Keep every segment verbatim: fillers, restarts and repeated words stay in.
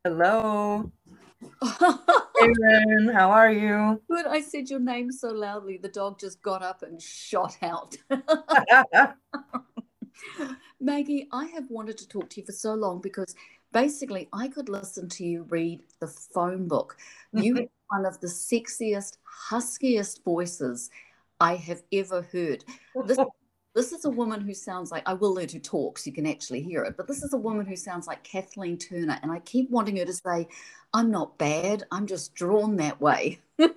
Hello, Aaron. How are you? Good. I said your name so loudly, the dog just got up and shot out. Maggie, I have wanted to talk to you for so long because basically I could listen to you read the phone book. You have one of the sexiest, huskiest voices I have ever heard. This this is a woman who sounds like I will let her talk so you can actually hear it, but this is a woman who sounds like Kathleen Turner, and I keep wanting her to say, I'm not bad, I'm just drawn that way.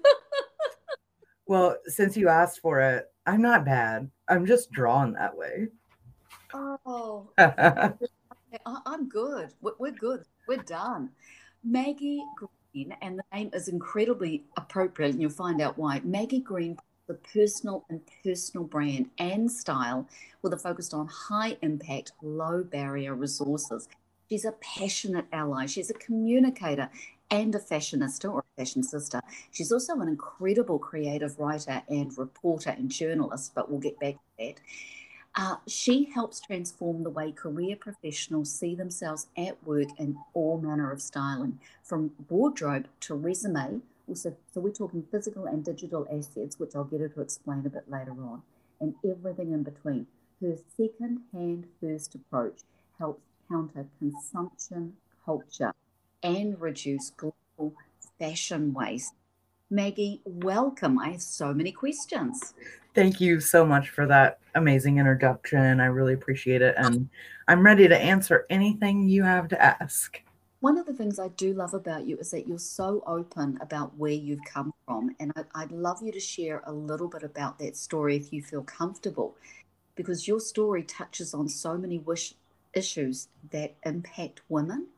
Well, since you asked for it, I'm not bad. I'm just drawn that way. Oh, okay, I- I'm good. We're we're good. We're done. Maggie Green, and the name is incredibly appropriate, and you'll find out why. Maggie Green, the personal and personal brand and style with a focus on high impact, low barrier resources. She's a passionate ally. She's a communicator and a fashionista or a fashion sister. She's also an incredible creative writer and reporter and journalist, but we'll get back to that. Uh, she helps transform the way career professionals see themselves at work in all manner of styling, from wardrobe to resume. Also, so we're talking physical and digital assets, which I'll get her to explain a bit later on, and everything in between. Her second hand first approach helps counter consumption culture and reduce global fashion waste. Maggie, welcome. I have so many questions. Thank you so much for that amazing introduction. I really appreciate it. And I'm ready to answer anything you have to ask. One of the things I do love about you is that you're so open about where you've come from. And I, I'd love you to share a little bit about that story if you feel comfortable, because your story touches on so many wish issues that impact women.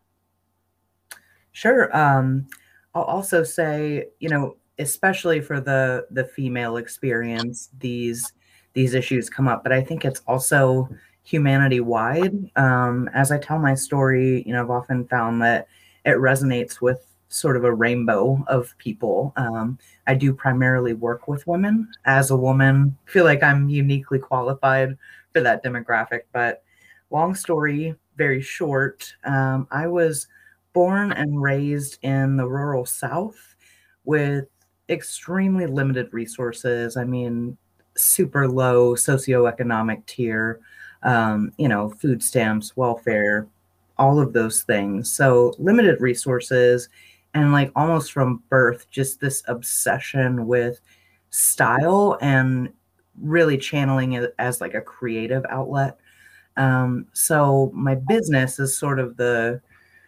Sure. Um, I'll also say, you know, especially for the the female experience, these these issues come up, but I think it's also humanity wide. Um, as I tell my story, you know, I've often found that it resonates with sort of a rainbow of people. Um, I do primarily work with women. As a woman, I feel like I'm uniquely qualified for that demographic, but long story, very short. Um, I was born and raised in the rural South with extremely limited resources. I mean, super low socioeconomic tier, um, you know, food stamps, welfare, all of those things. So limited resources, and like almost from birth, just this obsession with style and really channeling it as like a creative outlet. Um, so my business is sort of the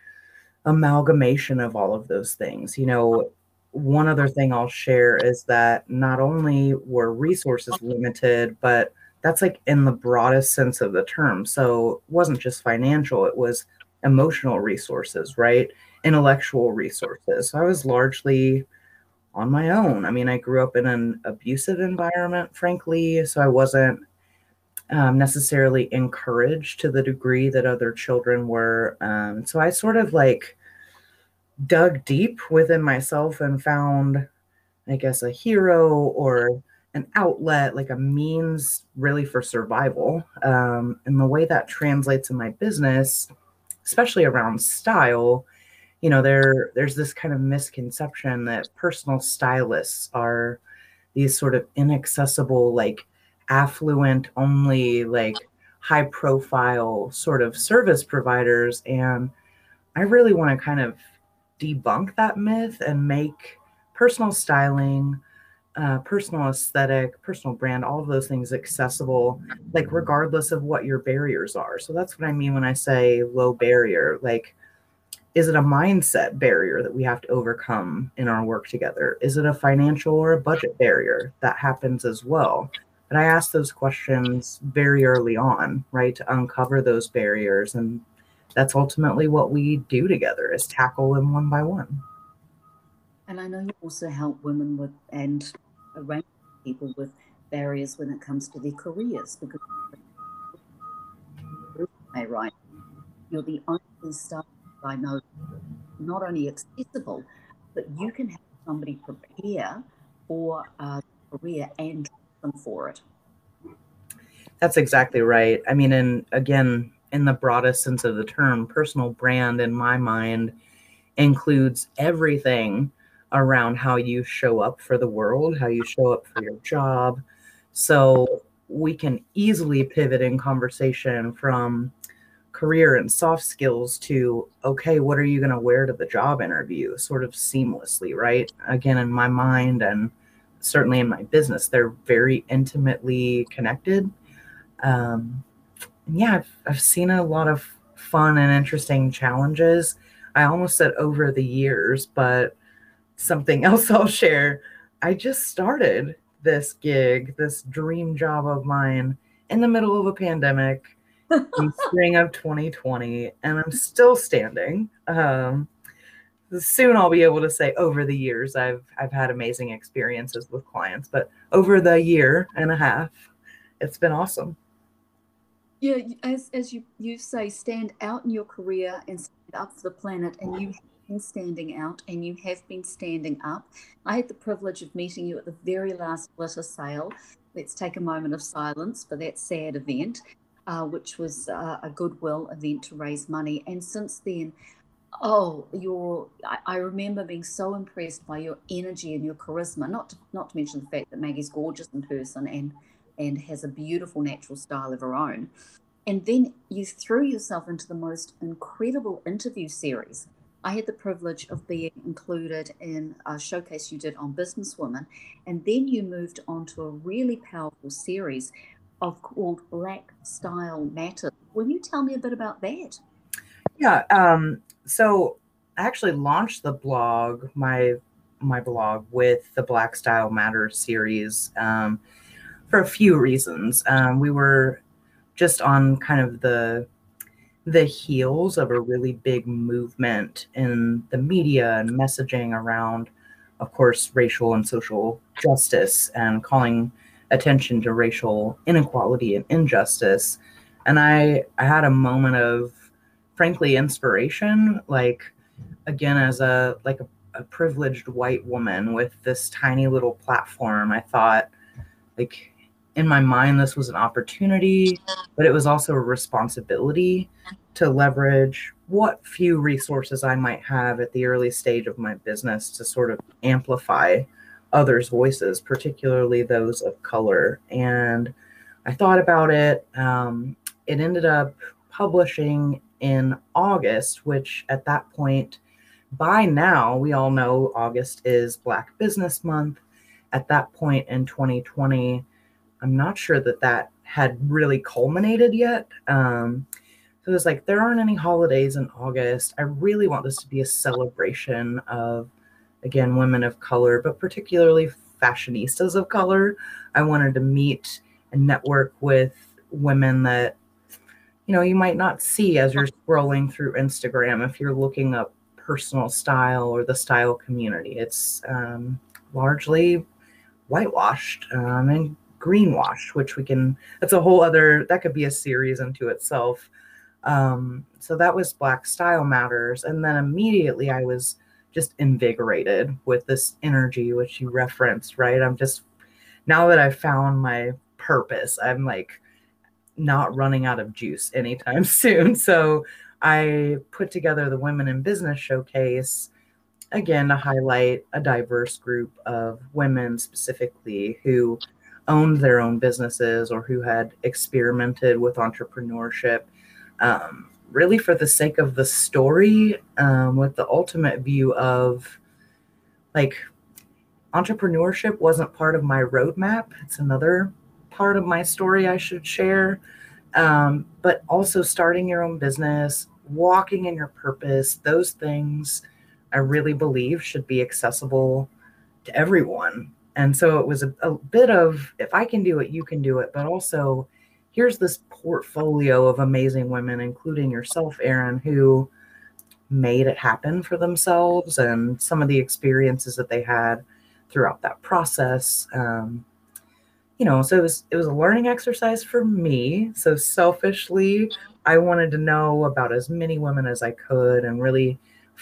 amalgamation of all of those things. You know, one other thing I'll share is that not only were resources limited, but that's like in the broadest sense of the term. So it wasn't just financial, it was emotional resources, right? Intellectual resources. So I was largely on my own. I mean, I grew up in an abusive environment, frankly, so I wasn't um, necessarily encouraged to the degree that other children were. Um, so I sort of like dug deep within myself and found, I guess, a hero or an outlet, like a means really for survival. Um, and the way that translates in my business, especially around style, you know, there there's this kind of misconception that personal stylists are these sort of inaccessible, like affluent only, like high profile sort of service providers. And I really want to kind of debunk that myth and make personal styling, uh, personal aesthetic, personal brand, all of those things accessible, like regardless of what your barriers are. So that's what I mean when I say low barrier. Like, is it a mindset barrier that we have to overcome in our work together? Is it a financial or a budget barrier? That happens as well. But I ask those questions very early on, right, to uncover those barriers. And that's ultimately what we do together is tackle them one by one. And I know you also help women with and a range of people with barriers when it comes to their careers because right, you're the only staff I know not only accessible, but you can help somebody prepare for a career and train them for it. That's exactly right. I mean, and again, in the broadest sense of the term, personal brand in my mind includes everything around how you show up for the world, how you show up for your job. So we can easily pivot in conversation from career and soft skills to, okay, what are you going to wear to the job interview, sort of seamlessly, right? Again, in my mind and certainly in my business, they're very intimately connected. Um, yeah, I've, I've seen a lot of fun and interesting challenges. I almost said over the years, but something else I'll share. I just started this gig, this dream job of mine, in the middle of a pandemic in spring of twenty twenty, and I'm still standing. Um, soon I'll be able to say over the years I've I've had amazing experiences with clients, but over the year and a half, it's been awesome. Yeah, as as you you say, stand out in your career and stand up for the planet, and you have been standing out, and you have been standing up. I had the privilege of meeting you at the very last glitter sale. Let's take a moment of silence for that sad event, uh, which was uh, a goodwill event to raise money. And since then, oh, your I, I remember being so impressed by your energy and your charisma. Not to, not to mention the fact that Maggie's gorgeous in person and and has a beautiful natural style of her own. And then you threw yourself into the most incredible interview series. I had the privilege of being included in a showcase you did on Businesswomen, and then you moved on to a really powerful series of called Black Style Matters. Will you tell me a bit about that? Yeah. Um, so I actually launched the blog, my my blog, with the Black Style Matters series um, for a few reasons. Um, we were just on kind of the the heels of a really big movement in the media and messaging around, of course, racial and social justice and calling attention to racial inequality and injustice. And I, I had a moment of, frankly, inspiration, like, again, as a like a, a privileged white woman with this tiny little platform, I thought, like, in my mind, this was an opportunity, but it was also a responsibility to leverage what few resources I might have at the early stage of my business to sort of amplify others' voices, particularly those of color. And I thought about it. Um, it ended up publishing in August, which at that point, by now, we all know August is Black Business Month. At that point in twenty twenty, I'm not sure that that had really culminated yet. Um, so it was like, there aren't any holidays in August. I really want this to be a celebration of, again, women of color, but particularly fashionistas of color. I wanted to meet and network with women that, you know, you might not see as you're scrolling through Instagram if you're looking up personal style or the style community. It's um, largely whitewashed um, and greenwashed, which we can, that's a whole other, that could be a series unto itself. Um, so that was Black Style Matters. And then immediately I was just invigorated with this energy, which you referenced, right? I'm just, now that I've found my purpose, I'm like not running out of juice anytime soon. So I put together the Women in Business Showcase, again, to highlight a diverse group of women specifically who owned their own businesses or who had experimented with entrepreneurship, um, really for the sake of the story, um, with the ultimate view of, like, entrepreneurship wasn't part of my roadmap. It's another part of my story I should share. Um, but also starting your own business, walking in your purpose, those things I really believe should be accessible to everyone. And so it was a, a bit of, if I can do it, you can do it, but also here's this portfolio of amazing women, including yourself, Erin, who made it happen for themselves and some of the experiences that they had throughout that process. Um, you know, so it was, it was a learning exercise for me. So selfishly, I wanted to know about as many women as I could and really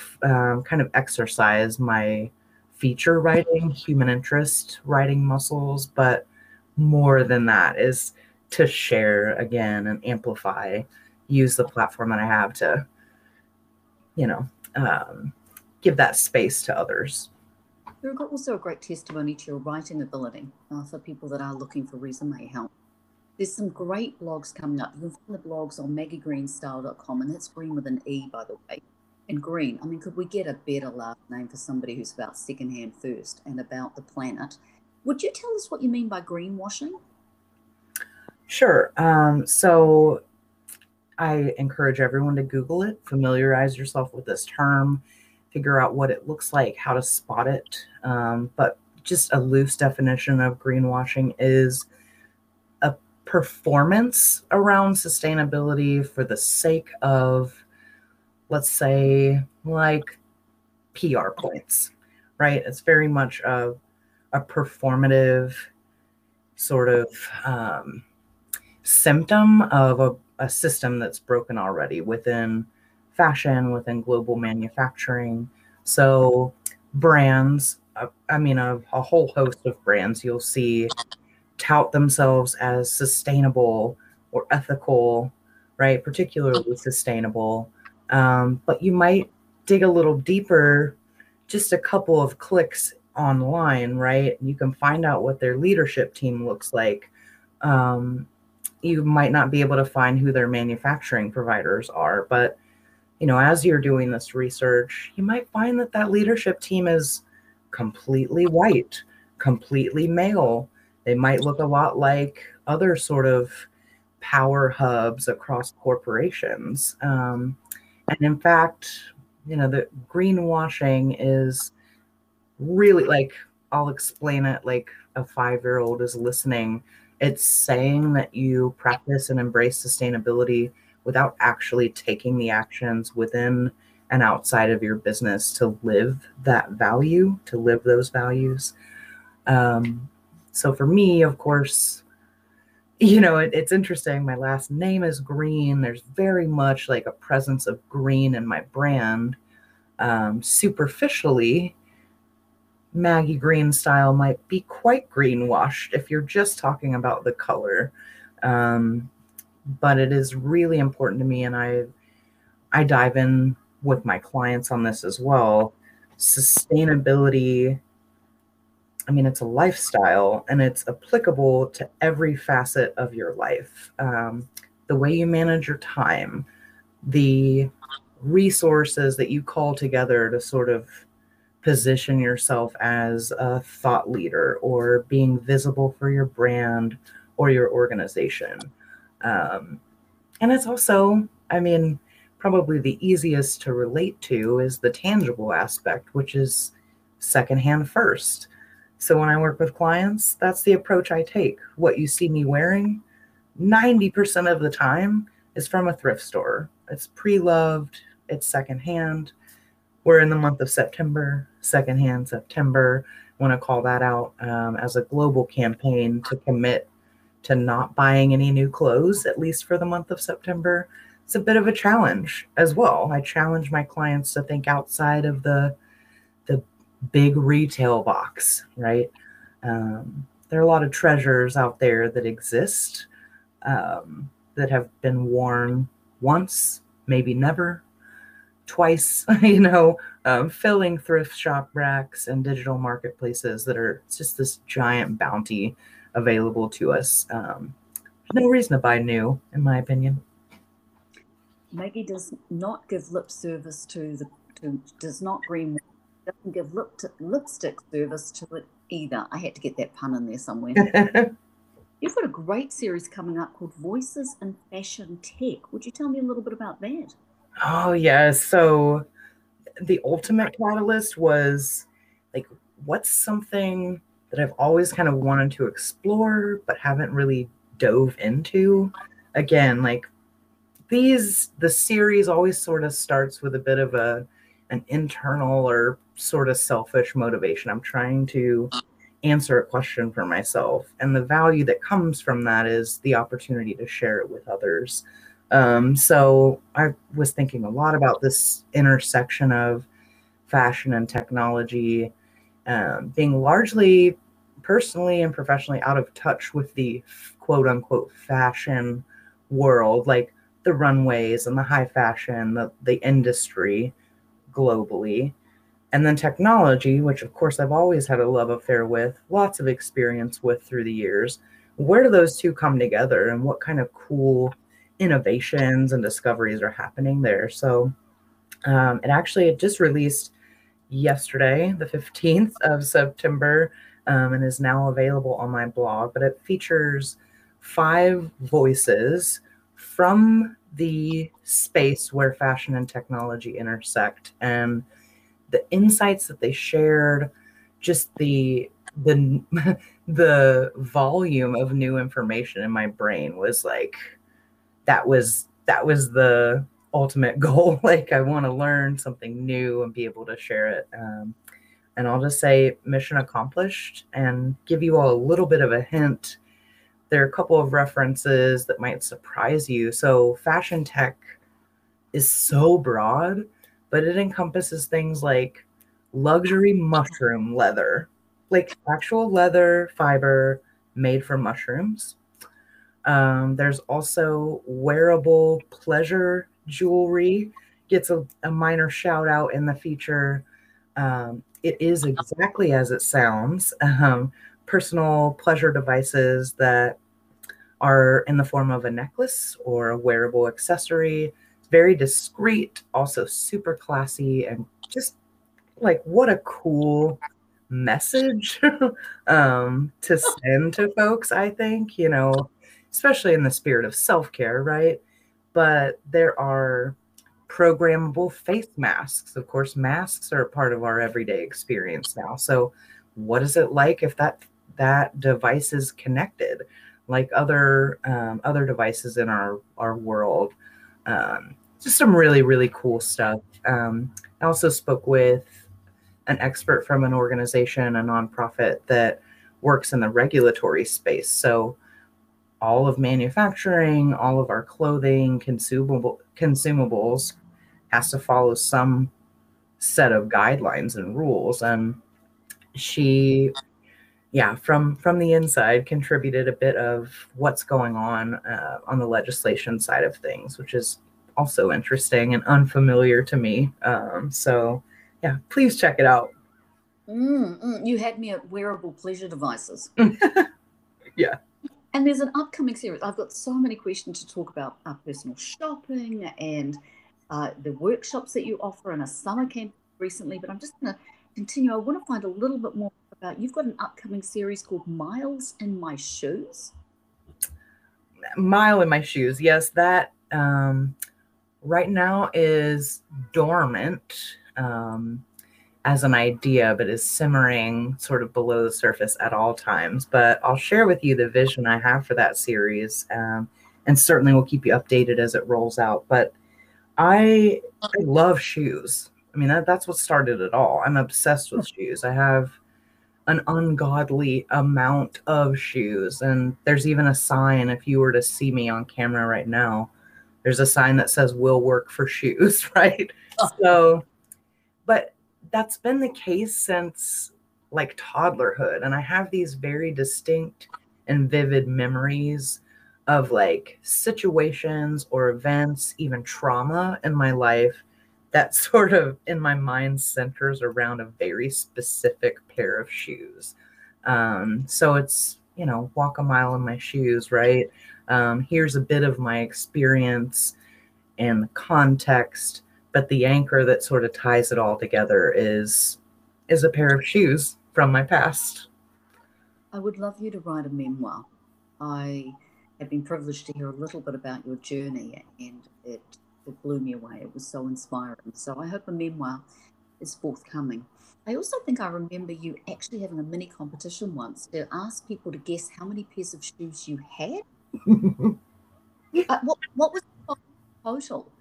um, kind of exercise my feature writing, human interest writing muscles. But more than that is to share again and amplify, use the platform that I have to, you know, um, give that space to others. You're also a great testimony to your writing ability uh, for people that are looking for resume help. There's some great blogs coming up. You can find the blogs on maggie green style dot com, and that's Green with an E, by the way. And Green, I mean, could we get a better last name for somebody who's about secondhand first and about the planet? Would you tell us what you mean by greenwashing? Sure. Um, so I encourage everyone to Google it, familiarize yourself with this term, figure out what it looks like, how to spot it. Um, but just a loose definition of greenwashing is a performance around sustainability for the sake of, let's say, like P R points, right? It's very much a, a performative sort of um, symptom of a, a system that's broken already within fashion, within global manufacturing. So brands, uh, I mean, a, a whole host of brands you'll see tout themselves as sustainable or ethical, right? Particularly sustainable. Um, but you might dig a little deeper, just a couple of clicks online, right? You can find out what their leadership team looks like. Um, you might not be able to find who their manufacturing providers are, but you know, as you're doing this research, you might find that that leadership team is completely white, completely male. They might look a lot like other sort of power hubs across corporations. Um, and in fact, you know, the greenwashing is really, like, I'll explain it like a five-year-old is listening. It's saying that you practice and embrace sustainability without actually taking the actions within and outside of your business to live that value, to live those values. Um, so for me, of course, you know, it, it's interesting. My last name is Green. There's very much like a presence of green in my brand. Um, superficially, Maggie Green style might be quite greenwashed if you're just talking about the color. Um, but it is really important to me, and I I dive in with my clients on this as well. Sustainability, I mean, it's a lifestyle, and it's applicable to every facet of your life. Um, the way you manage your time, the resources that you call together to sort of position yourself as a thought leader or being visible for your brand or your organization. Um, and it's also, I mean, probably the easiest to relate to is the tangible aspect, which is secondhand first. So when I work with clients, that's the approach I take. What you see me wearing, ninety percent of the time is from a thrift store. It's pre-loved, it's secondhand. We're in the month of September, secondhand September. I want to call that out um, as a global campaign to commit to not buying any new clothes, at least for the month of September. It's a bit of a challenge as well. I challenge my clients to think outside of the, the big retail box, right? Um, there are a lot of treasures out there that exist um, that have been worn once, maybe never, twice, you know, um, filling thrift shop racks and digital marketplaces that are just this giant bounty available to us. Um, no reason to buy new, in my opinion. Maggie does not give lip service to the, to, does not green, doesn't give lip to, lipstick service to it either. I had to get that pun in there somewhere. You've got a great series coming up called Voices in Fashion Tech. Would you tell me a little bit about that? Oh, yeah. So the ultimate catalyst was like, what's something that I've always kind of wanted to explore, but haven't really dove into? Again, like these, the series always sort of starts with a bit of a, an internal or sort of selfish motivation. I'm trying to answer a question for myself. And the value that comes from that is the opportunity to share it with others. Um, so I was thinking a lot about this intersection of fashion and technology, um, being largely personally and professionally out of touch with the quote unquote fashion world, like the runways and the high fashion, the, the industry globally. And then technology, which of course I've always had a love affair with, lots of experience with through the years. Where do those two come together, and what kind of cool innovations and discoveries are happening there? So um, it actually it just released yesterday, the fifteenth of September, um, and is now available on my blog. But it features five voices from the space where fashion and technology intersect, and the insights that they shared, just the the the volume of new information in my brain was like that was that was the ultimate goal. Like, I want to learn something new and be able to share it. Um, and I'll just say mission accomplished, and give you all a little bit of a hint. There are a couple of references that might surprise you. So fashion tech is so broad, but it encompasses things like luxury mushroom leather, like actual leather fiber made from mushrooms. Um, there's also wearable pleasure jewelry, gets a, a minor shout out in the feature. Um, it is exactly as it sounds. Um, personal pleasure devices that are in the form of a necklace or a wearable accessory. Very discreet, also super classy, and just like, what a cool message um, to send to folks, I think, you know, especially in the spirit of self-care, right? But there are programmable face masks. Of course, masks are a part of our everyday experience now. So what is it like if that that device is connected, like other um, other devices in our our world? Um, just some really, really cool stuff. Um, I also spoke with an expert from an organization, a nonprofit that works in the regulatory space. So all of manufacturing, all of our clothing, consumable consumables has to follow some set of guidelines and rules. And she, yeah, from from the inside contributed a bit of what's going on uh, on the legislation side of things, which is also interesting and unfamiliar to me. Um, so yeah, please check it out. Mm, mm, you had me at wearable pleasure devices. Yeah. And there's an upcoming series. I've got so many questions to talk about uh, personal shopping and uh, the workshops that you offer and a summer camp recently, but I'm just going to continue. I want to find a little bit more about, you've got an upcoming series called Miles in My Shoes. Mile in My Shoes. Yes, that um, right now is dormant um, as an idea, but is simmering sort of below the surface at all times. But I'll share with you the vision I have for that series, um, and certainly will keep you updated as it rolls out. But I, I love shoes. I mean, that, that's what started it all. I'm obsessed with shoes. I have an ungodly amount of shoes. And there's even a sign, if you were to see me on camera right now, there's a sign that says will work for shoes, right? So, but that's been the case since like toddlerhood. And I have these very distinct and vivid memories of like situations or events, even trauma in my life that sort of in my mind centers around a very specific pair of shoes. Um, so it's, you know, walk a mile in my shoes, right? Um, here's a bit of my experience and the context, but the anchor that sort of ties it all together is is a pair of shoes from my past. I would love you to write a memoir. I have been privileged to hear a little bit about your journey, and it, it blew me away. It was so inspiring. So I hope a memoir is forthcoming. I also think I remember you actually having a mini competition once to ask people to guess how many pairs of shoes you had. uh, what, what was the total?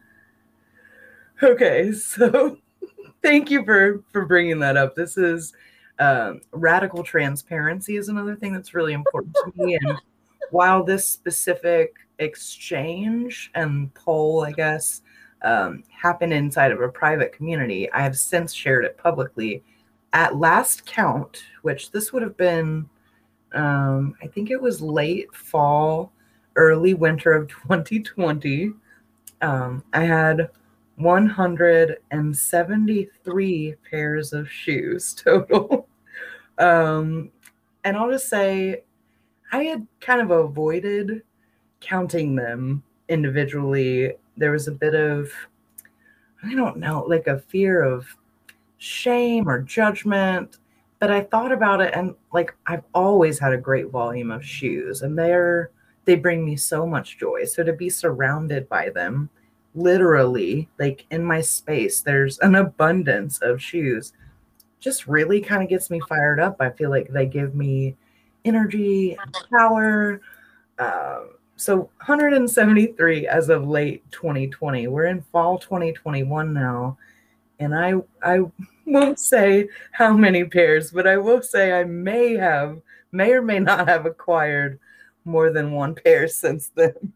Okay, so thank you for for bringing that up. This is um, radical transparency is another thing that's really important to me. And while this specific exchange and poll, I guess, um, happened inside of a private community, I have since shared it publicly. At last count, which this would have been, um, I think it was late fall, early winter of twenty twenty, um, I had one hundred seventy-three pairs of shoes total. um, and I'll just say I had kind of avoided counting them individually. There was a bit of, I don't know, like a fear of shame or judgment. But I thought about it, and like I've always had a great volume of shoes, and they're they bring me so much joy. So to be surrounded by them, literally, like in my space, there's an abundance of shoes, just really kind of gets me fired up. I feel like they give me energy and power. Um, so one hundred seventy-three as of late twenty twenty. We're in fall twenty twenty-one now, and I I won't say how many pairs, but I will say I may have, may or may not have acquired more than one pair since then.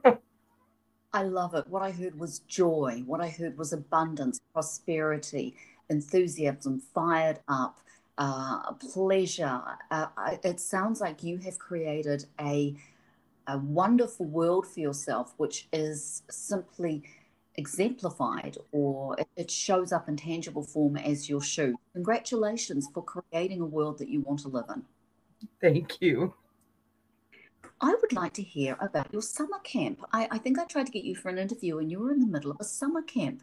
I love it. What I heard was joy. What I heard was abundance, prosperity, enthusiasm, fired up, uh, pleasure. Uh, I- it sounds like you have created a a wonderful world for yourself, which is simply exemplified, or it, it shows up in tangible form as your shoe. Congratulations for creating a world that you want to live in. Thank you. I would like to hear about your summer camp. I, I think I tried to get you for an interview and you were in the middle of a summer camp.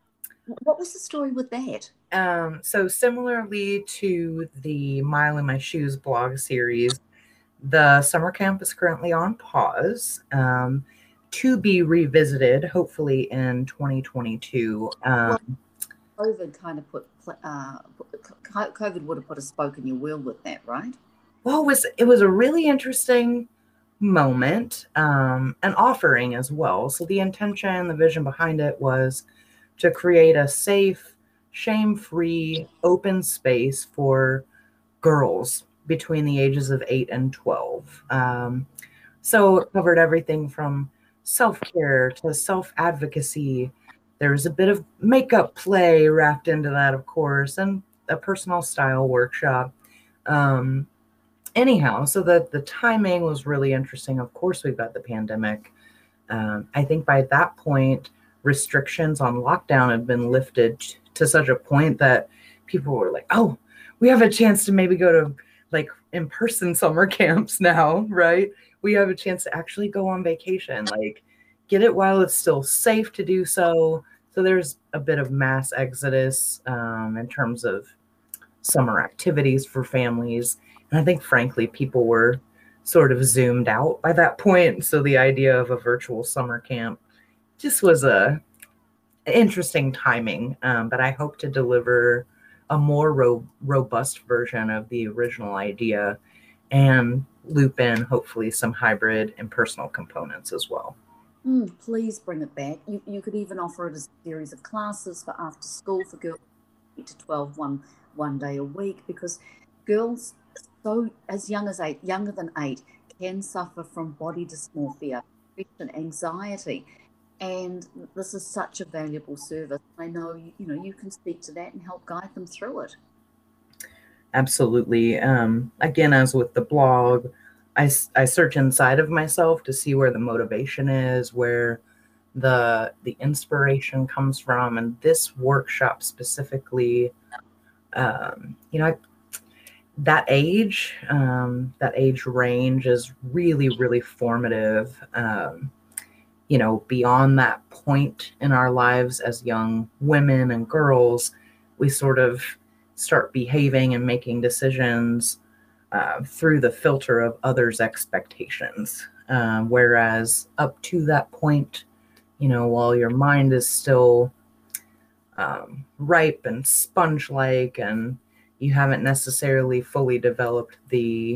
What was the story with that? Um, so similarly to the Mile in My Shoes blog series, the summer camp is currently on pause, um, to be revisited hopefully in twenty twenty-two. Well, Um, COVID kind of put, uh, COVID would have put a spoke in your wheel with that, right? well, it was, it was a really interesting moment, um, an offering as well. So the intention, the vision behind it was to create a safe, shame-free, open space for girls between the ages of eight and twelve. Um, so it covered everything from self-care to self-advocacy. There was a bit of makeup play wrapped into that, of course, and a personal style workshop. Um, anyhow, so the, the timing was really interesting. Of course, we've got the pandemic. Um, I think by that point, restrictions on lockdown had been lifted to such a point that people were like, oh, we have a chance to maybe go to like in-person summer camps now, right? We have a chance to actually go on vacation, like get it while it's still safe to do so. So there's a bit of mass exodus um, in terms of summer activities for families. And I think, frankly, people were sort of zoomed out by that point. So the idea of a virtual summer camp just was a interesting timing. Um, but I hope to deliver a more ro- robust version of the original idea and loop in hopefully some hybrid and personal components as well. Mm, please bring it back. You, you could even offer it as a series of classes for after school for girls eight to twelve, one, one day a week, because girls so as young as eight, younger than eight, can suffer from body dysmorphia, depression, anxiety. And this is such a valuable service. I know, you know, you can speak to that and help guide them through it. Absolutely. Um, again, as with the blog, I, I search inside of myself to see where the motivation is, where the the inspiration comes from. And this workshop specifically, um, you know, I, that age, um, that age range is really, really formative. Um, you know, beyond that point in our lives as young women and girls, we sort of start behaving and making decisions uh, through the filter of others' expectations. Um, whereas up to that point, you know, while your mind is still um, ripe and sponge-like, and you haven't necessarily fully developed the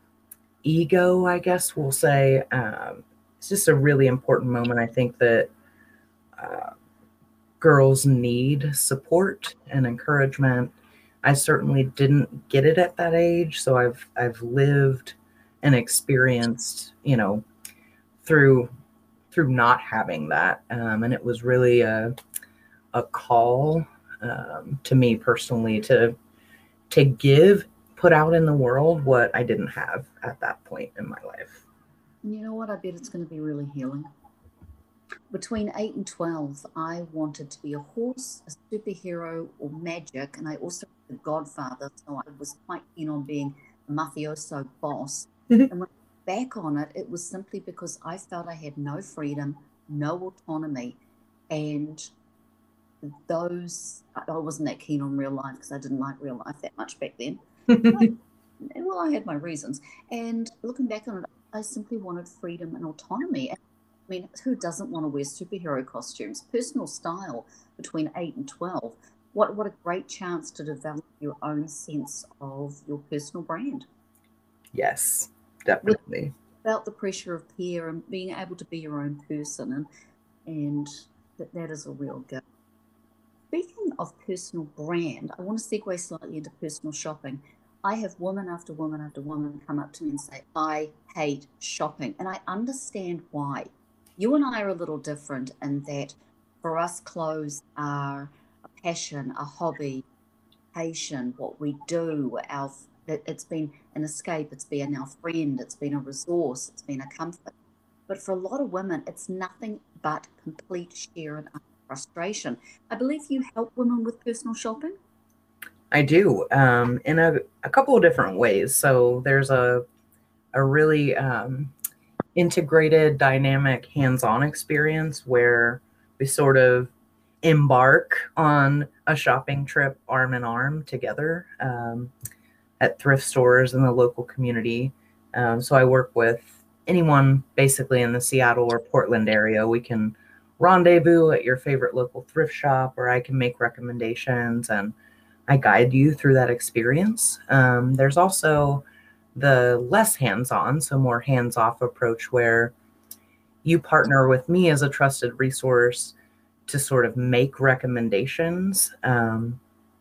ego, I guess we'll say, um, it's just a really important moment. I think that uh, girls need support and encouragement. I certainly didn't get it at that age, so I've I've lived and experienced, you know, through through not having that, um, and it was really a a call um, to me personally to to give, put out in the world what I didn't have at that point in my life. You know what? I bet it's going to be really healing. Between eight and twelve, I wanted to be a horse, a superhero, or magic. And I also had a godfather, so I was quite keen on being a mafioso boss. And when I look back on it, it was simply because I felt I had no freedom, no autonomy. And those, I wasn't that keen on real life because I didn't like real life that much back then. Well, I had my reasons. And looking back on it, I simply wanted freedom and autonomy. And I mean, who doesn't want to wear superhero costumes? Personal style between eight and twelve. What, what a great chance to develop your own sense of your personal brand. Yes, definitely. Without the pressure of peer and being able to be your own person. And, and that, that is a real gift. Speaking of personal brand, I want to segue slightly into personal shopping. I have woman after woman after woman come up to me and say, I hate shopping. And I understand why. You and I are a little different in that for us, clothes are a passion, a hobby, passion, what we do. Our, it's been an escape, it's been our friend, it's been a resource, it's been a comfort. But for a lot of women, it's nothing but complete sheer and utter frustration. I believe you help women with personal shopping. I do, um, in a, a couple of different ways. So there's a a really um, integrated, dynamic, hands-on experience where we sort of embark on a shopping trip arm in arm together um, at thrift stores in the local community. Um, so I work with anyone basically in the Seattle or Portland area. We can rendezvous at your favorite local thrift shop, or I can make recommendations and I guide you through that experience. Um, there's also the less hands-on, so more hands-off approach where you partner with me as a trusted resource to sort of make recommendations. Um,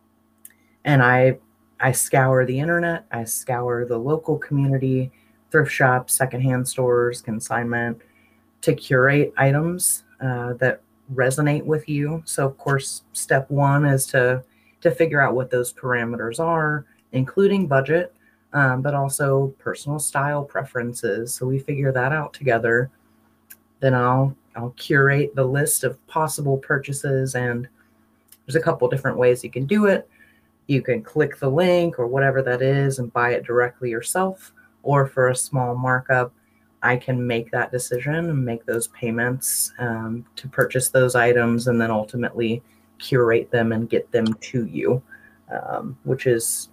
and I, I scour the internet, I scour the local community, thrift shops, secondhand stores, consignment, to curate items uh, that resonate with you. So of course, step one is to to figure out what those parameters are, including budget, um, but also personal style preferences. So we figure that out together. Then I'll I'll curate the list of possible purchases, and there's a couple different ways you can do it. You can click the link or whatever that is and buy it directly yourself, or for a small markup, I can make that decision and make those payments um, to purchase those items, and then ultimately curate them and get them to you, um, which is,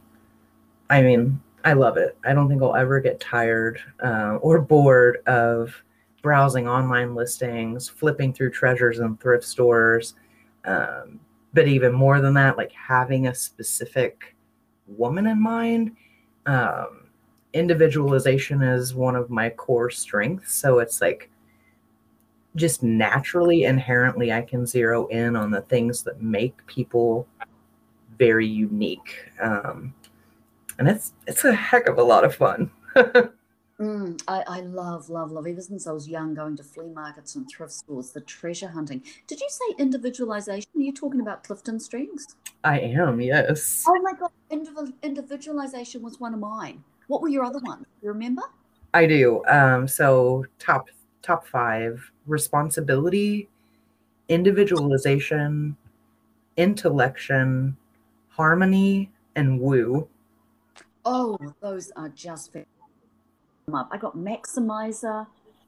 I mean, I love it. I don't think I'll ever get tired uh, or bored of browsing online listings, flipping through treasures and thrift stores. Um, but even more than that, like having a specific woman in mind. Um, individualization is one of my core strengths. So it's like, just naturally, inherently, I can zero in on the things that make people very unique. Um, and it's it's a heck of a lot of fun. mm, I, I love, love, love, even since I was young, going to flea markets and thrift stores, the treasure hunting. Did you say individualization? Are you talking about Clifton Strings? I am, yes. Oh my God, Indiv- individualization was one of mine. What were your other ones? You remember? I do. Um, so top top five: responsibility, individualization, intellection, harmony, and woo. Oh, those are just up. I got maximizer,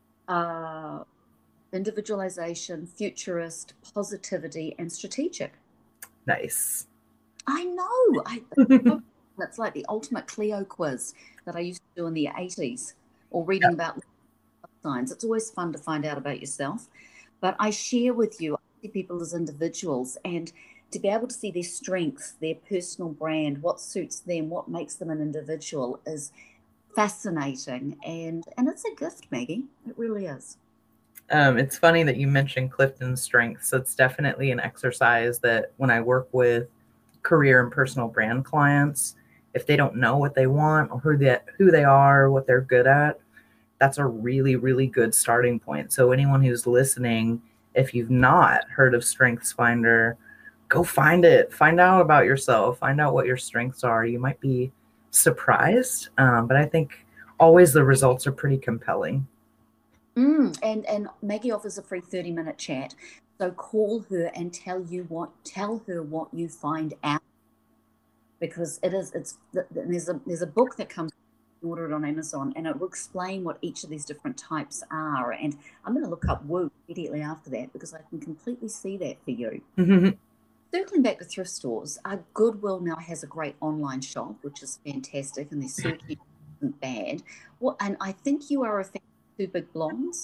uh, individualization, futurist, positivity, and strategic. Nice. I know. I That's like the ultimate Clio quiz that I used to do in the eighties, or reading yep. about signs. It's always fun to find out about yourself. But I share with you, I see people as individuals, and to be able to see their strengths, their personal brand, what suits them, what makes them an individual is fascinating. And and it's a gift, Maggie. It really is. Um, it's funny that you mentioned Clifton Strengths. It's definitely an exercise that when I work with career and personal brand clients, if they don't know what they want or who they, who they are, what they're good at, that's a really, really good starting point. So anyone who's listening, if you've not heard of StrengthsFinder, go find it. Find out about yourself. Find out what your strengths are. You might be surprised, um, but I think always the results are pretty compelling. Mm, and and Maggie offers a free thirty minute chat. So call her and tell you what tell her what you find out, because it is it's there's a there's a book that comes, order it on Amazon, and it will explain what each of these different types are. And I'm going to look up Woo immediately after that, because I can completely see that for you. Circling back to thrift stores, uh, Goodwill now has a great online shop, which is fantastic, and their search isn't bad. Well, and I think you are a fan of Two Big Blondes.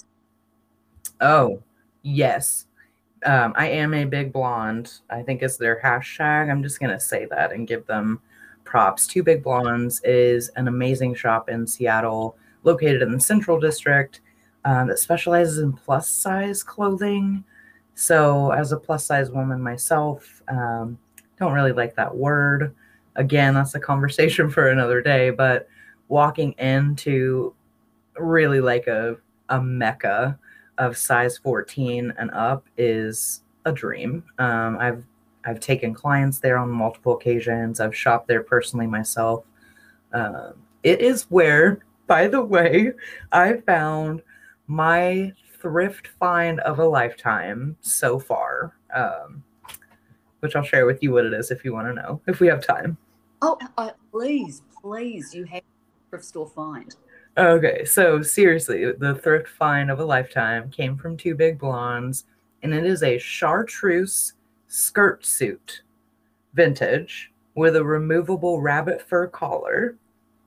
Oh, yes. Um, I am a big blonde. I think is their hashtag. I'm just gonna say that and give them props. Two Big Blondes is an amazing shop in Seattle, located in the Central District, um, that specializes in plus size clothing. So, as a plus size woman myself, um, don't really like that word. Again, that's a conversation for another day. But walking into really like a a mecca of size fourteen and up is a dream. Um, I've I've taken clients there on multiple occasions. I've shopped there personally myself. Um, it is where, by the way, I found my thrift find of a lifetime so far, um, which I'll share with you what it is if you want to know, if we have time. Oh, uh, please, please, you have a thrift store find. Okay, so seriously, the thrift find of a lifetime came from Two Big Blondes, and it is a chartreuse skirt suit, vintage, with a removable rabbit fur collar.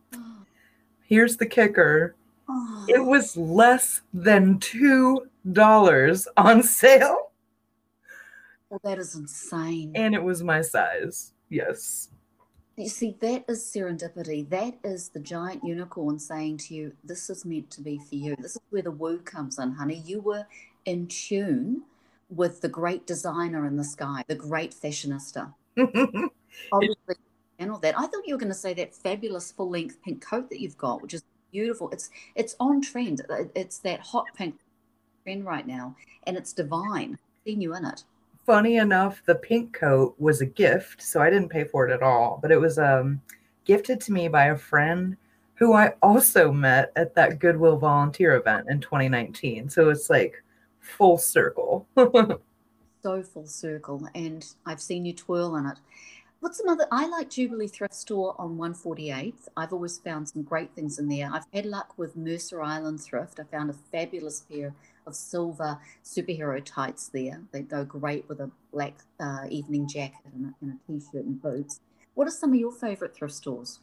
Here's the kicker. Oh. It was less than two dollars on sale. Well, that is insane. And it was my size. Yes. You see, that is serendipity. That is the giant unicorn saying to you, this is meant to be for you. This is where the woo comes in, honey. You were in tune with the great designer in the sky, the great fashionista. Obviously, and all that. I thought you were going to say that fabulous full-length pink coat that you've got, which is beautiful. It's it's on trend. It's that hot pink trend right now, and it's divine. I've seen you in it. Funny enough, the pink coat was a gift, so I didn't pay for it at all, but it was um, gifted to me by a friend who I also met at that Goodwill volunteer event in twenty nineteen. So it's like full circle. So full circle, and I've seen you twirl in it. What's some other? I like Jubilee Thrift Store on one forty-eighth. I've always found some great things in there. I've had luck with Mercer Island Thrift. I found a fabulous pair of silver superhero tights there. They go great with a black uh, evening jacket and a, and a t-shirt and boots. What are some of your favorite thrift stores?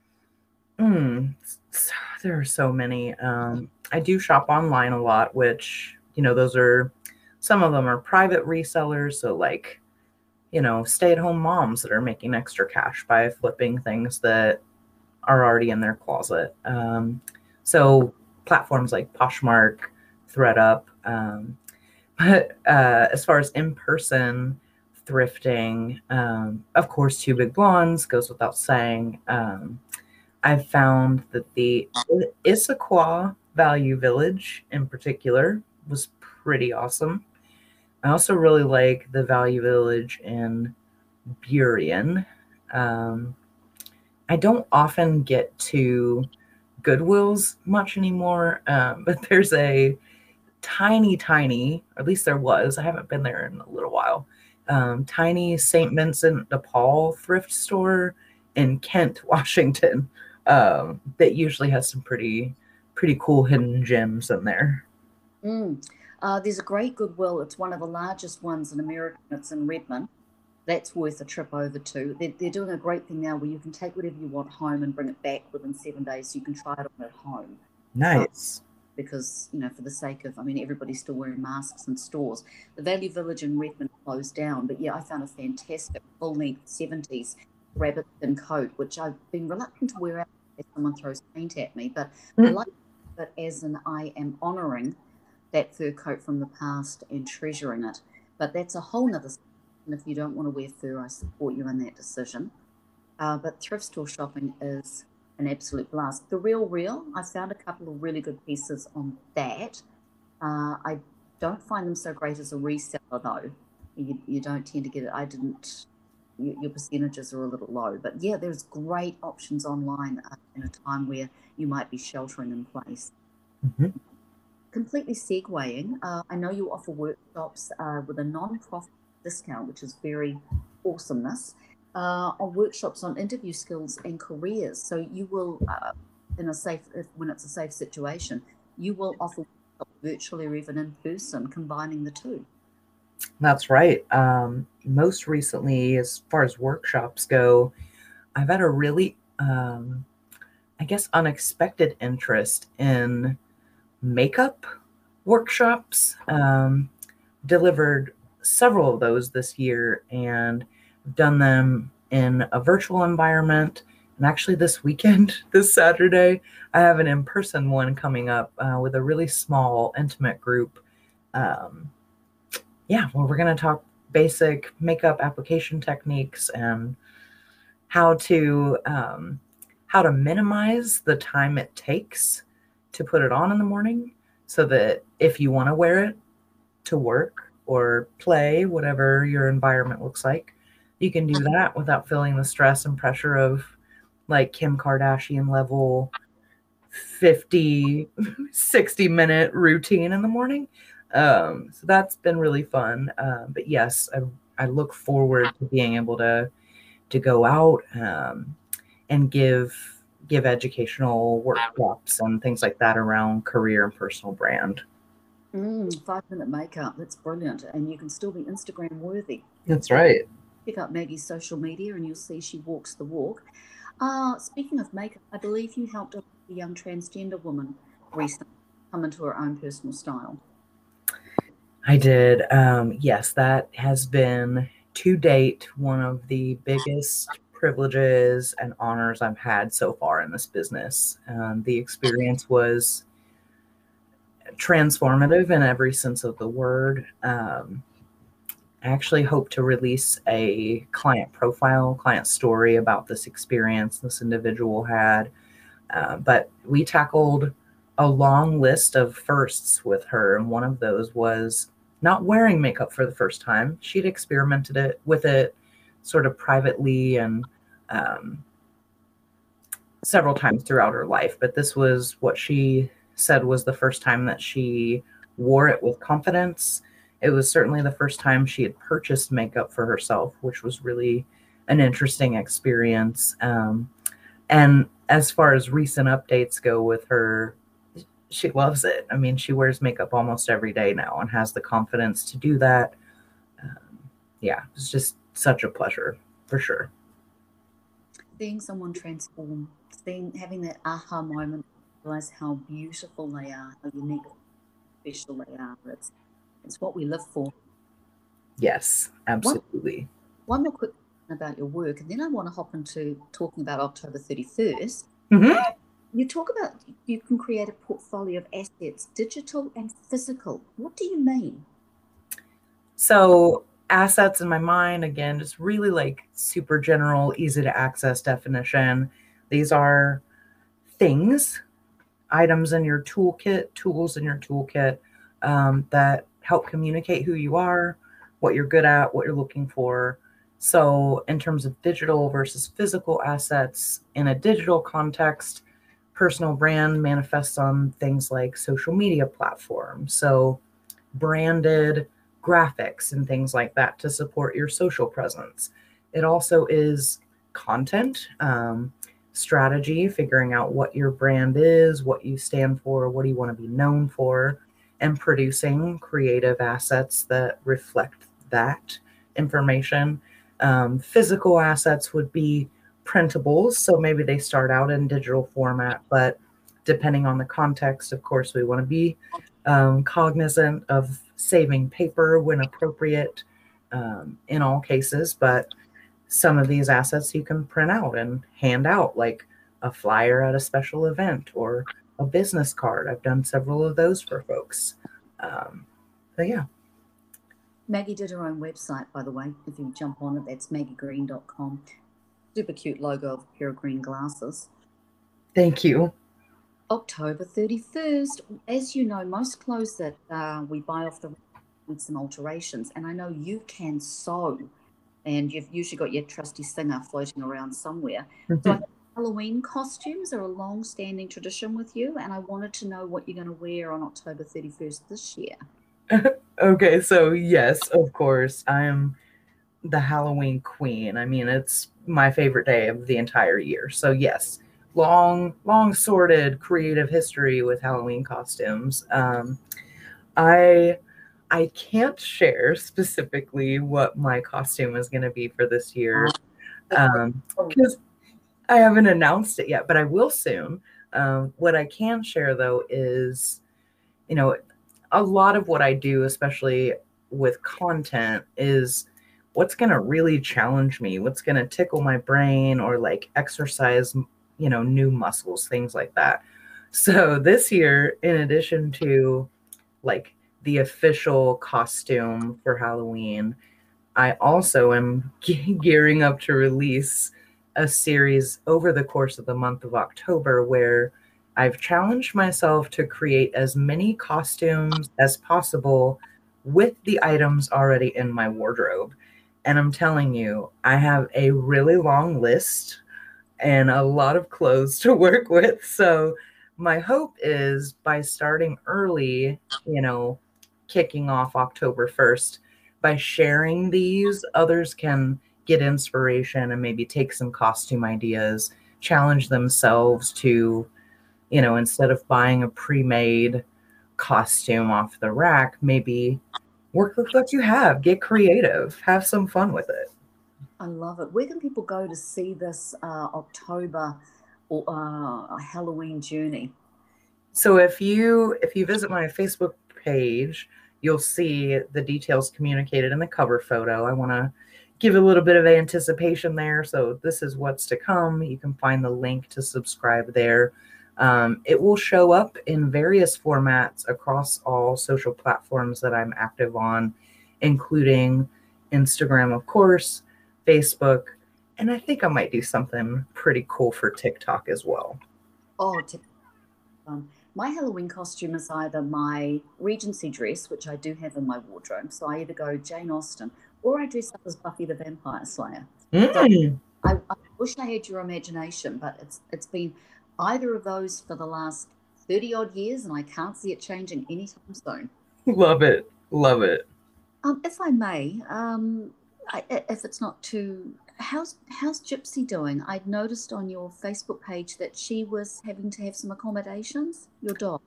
Mm, there are so many. Um, I do shop online a lot, which, you know, those are, some of them are private resellers. So like, you know, stay-at-home moms that are making extra cash by flipping things that are already in their closet. Um, so platforms like Poshmark, ThredUp. Um, but uh, as far as in-person thrifting, um, of course, Two Big Blondes goes without saying. Um, I've found that the Issaquah Value Village in particular was pretty awesome. I also really like the Value Village in Burien. Um, I don't often get to Goodwills much anymore, um, but there's a tiny, tiny, or at least there was, I haven't been there in a little while, um, tiny Saint Vincent de Paul thrift store in Kent, Washington, um, that usually has some pretty, pretty cool hidden gems in there. Mm. Uh, there's a great Goodwill. It's one of the largest ones in America. It's in Redmond. That's worth a trip over to. They're, they're doing a great thing now where you can take whatever you want home and bring it back within seven days. So you can try it on at home. Nice. Um, because, you know, for the sake of, I mean, everybody's still wearing masks in stores. The Value Village in Redmond closed down. But yeah, I found a fantastic full-length seventies rabbit thin coat, which I've been reluctant to wear out if someone throws paint at me. But mm. I like it as an I am honouring that fur coat from the past and treasuring it. But that's a whole nother. And if you don't want to wear fur, I support you in that decision. Uh, but thrift store shopping is an absolute blast. The Real Real, I found a couple of really good pieces on that. Uh, I don't find them so great as a reseller, though. You, you don't tend to get it. I didn't. You, your percentages are a little low. But yeah, there's great options online uh, in a time where you might be sheltering in place. Mm-hmm. completely segueing, uh, I know you offer workshops uh, with a non-profit discount, which is very awesomeness, uh, on workshops on interview skills and careers. So you will, uh, in a safe, if, when it's a safe situation, you will offer workshops virtually or even in person, combining the two. That's right. Um, most recently, as far as workshops go, I've had a really, um, I guess, unexpected interest in makeup workshops. Um, delivered several of those this year and done them in a virtual environment. And actually, this weekend, this Saturday, I have an in person one coming up uh, with a really small, intimate group. Um, yeah, well, we're going to talk basic makeup application techniques and how to um, how to minimize the time it takes to put it on in the morning, so that if you want to wear it to work or play, whatever your environment looks like, you can do that without feeling the stress and pressure of like Kim Kardashian level fifty, sixty minute routine in the morning. Um, so that's been really fun. Uh, but yes, I, I look forward to being able to to go out um, and give give educational workshops and things like that around career and personal brand. Mm, five minute makeup. That's brilliant. And you can still be Instagram worthy. That's right. Pick up Maggie's social media and you'll see she walks the walk. Uh, speaking of makeup, I believe you helped a young transgender woman recently come into her own personal style. I did. Um, yes, that has been to date one of the biggest privileges and honors I've had so far in this business. Um, the experience was transformative in every sense of the word. Um, I actually hope to release a client profile, client story about this experience this individual had. Uh, but we tackled a long list of firsts with her, and one of those was not wearing makeup for the first time. She'd experimented it with it sort of privately and um, several times throughout her life, but this was what she said was the first time that she wore it with confidence. It was certainly the first time she had purchased makeup for herself, which was really an interesting experience. Um, and as far as recent updates go with her, she loves it. I mean, she wears makeup almost every day now and has the confidence to do that. Um, yeah, it's just such a pleasure, for sure. Seeing someone transform, seeing, having that aha moment, realize how beautiful they are, how unique, special they are. It's, it's what we live for. Yes, absolutely. One, one more quick question about your work, and then I want to hop into talking about October thirty-first. Mm-hmm. You talk about you can create a portfolio of assets, digital and physical. What do you mean? So assets in my mind, again, just really like super general, easy to access definition. These are things, items in your toolkit, tools in your toolkit um, that help communicate who you are, what you're good at, what you're looking for. So in terms of digital versus physical assets, in a digital context, personal brand manifests on things like social media platforms. So branded graphics and things like that to support your social presence. It also is content, um, strategy, figuring out what your brand is, what you stand for, what do you want to be known for, and producing creative assets that reflect that information. Um, physical assets would be printables, so maybe they start out in digital format, but depending on the context, of course, we want to be um, cognizant of saving paper when appropriate um, in all cases, but some of these assets you can print out and hand out, like a flyer at a special event or a business card. I've done several of those for folks. Um, but yeah. Maggie did her own website, by the way. If you jump on it, that's maggie green dot com. Super cute logo of a pair of green glasses. Thank you. October thirty-first. As you know, most clothes that uh, we buy off the need some alterations, and I know you can sew, and you've usually got your trusty Singer floating around somewhere. Mm-hmm. So I Halloween costumes are a long-standing tradition with you, and I wanted to know what you're going to wear on October thirty-first this year. Okay, so yes, of course, I'm the Halloween queen. I mean, it's my favorite day of the entire year. So yes, long, long sorted creative history with Halloween costumes. Um, I I can't share specifically what my costume is going to be for this year um, because I haven't announced it yet, but I will soon. Um, what I can share though is, you know, a lot of what I do, especially with content, is what's going to really challenge me, what's going to tickle my brain or like exercise, you know, new muscles, things like that. So this year, in addition to like the official costume for Halloween, I also am ge- gearing up to release a series over the course of the month of October where I've challenged myself to create as many costumes as possible with the items already in my wardrobe. And I'm telling you, I have a really long list and a lot of clothes to work with. So my hope is by starting early, you know, kicking off October first, by sharing these, others can get inspiration and maybe take some costume ideas, challenge themselves to, you know, instead of buying a pre-made costume off the rack, maybe work with what you have, get creative, have some fun with it. I love it. Where can people go to see this uh, October or uh, Halloween journey? So if you if you visit my Facebook page, you'll see the details communicated in the cover photo. I want to give a little bit of anticipation there. So this is what's to come. You can find the link to subscribe there. Um, it will show up in various formats across all social platforms that I'm active on, including Instagram, of course, Facebook, and I think I might do something pretty cool for TikTok as well. Oh, TikTok. Um, my Halloween costume is either my Regency dress, which I do have in my wardrobe. So I either go Jane Austen or I dress up as Buffy the Vampire Slayer. Mm. So I, I wish I had your imagination, but it's it's been either of those for the last thirty odd years, and I can't see it changing anytime soon. Love it. Love it. Um, if I may, um, I, if it's not too, how's how's Gypsy doing? I'd noticed on your Facebook page that she was having to have some accommodations. Your dog.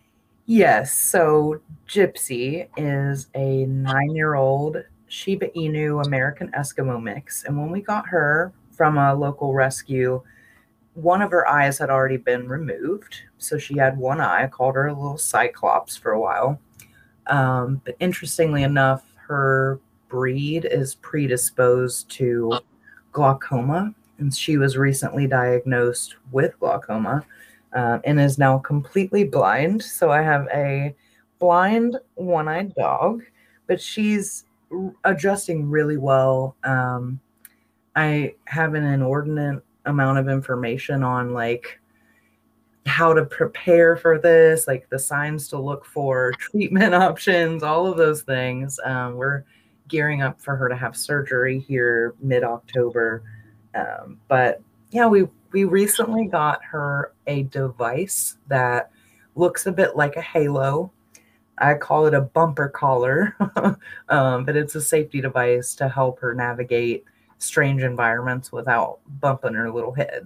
Yes. So Gypsy is a nine-year-old Shiba Inu American Eskimo mix, and when we got her from a local rescue, one of her eyes had already been removed. So she had one eye. I called her a little cyclops for a while. Um, but interestingly enough, her breed is predisposed to glaucoma, and she was recently diagnosed with glaucoma uh, and is now completely blind. So I have a blind one-eyed dog, but she's adjusting really well. Um, I have an inordinate amount of information on like how to prepare for this, like the signs to look for, treatment options, all of those things. Um, we're gearing up for her to have surgery here mid-October. Um, but yeah, we we recently got her a device that looks a bit like a halo. I call it a bumper collar, um, but it's a safety device to help her navigate strange environments without bumping her little head.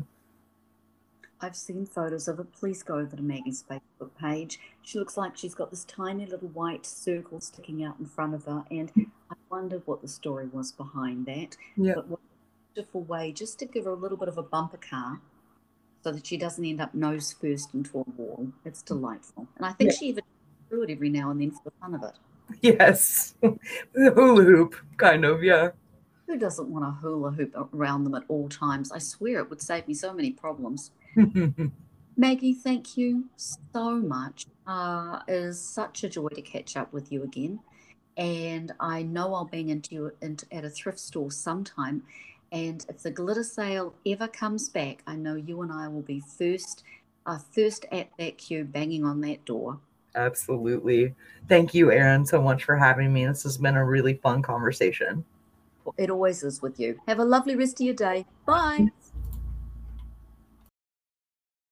I've seen photos of it. Please go over to Maggie's Facebook page. She looks like she's got this tiny little white circle sticking out in front of her, and I wondered what the story was behind that. Yeah. But what a beautiful way just to give her a little bit of a bumper car so that she doesn't end up nose first into a wall. It's delightful. And I think yeah. she even do it every now and then for the fun of it. Yes. The hula hoop, kind of, yeah. Who doesn't want a hula hoop around them at all times? I swear it would save me so many problems. Maggie, thank you so much. Uh, it is such a joy to catch up with you again. And I know I'll bang into you into, at a thrift store sometime. And if the glitter sale ever comes back, I know you and I will be first, uh, first at that queue, banging on that door. Absolutely. Thank you, Erin, so much for having me. This has been a really fun conversation. It always is with you. Have a lovely rest of your day. Bye.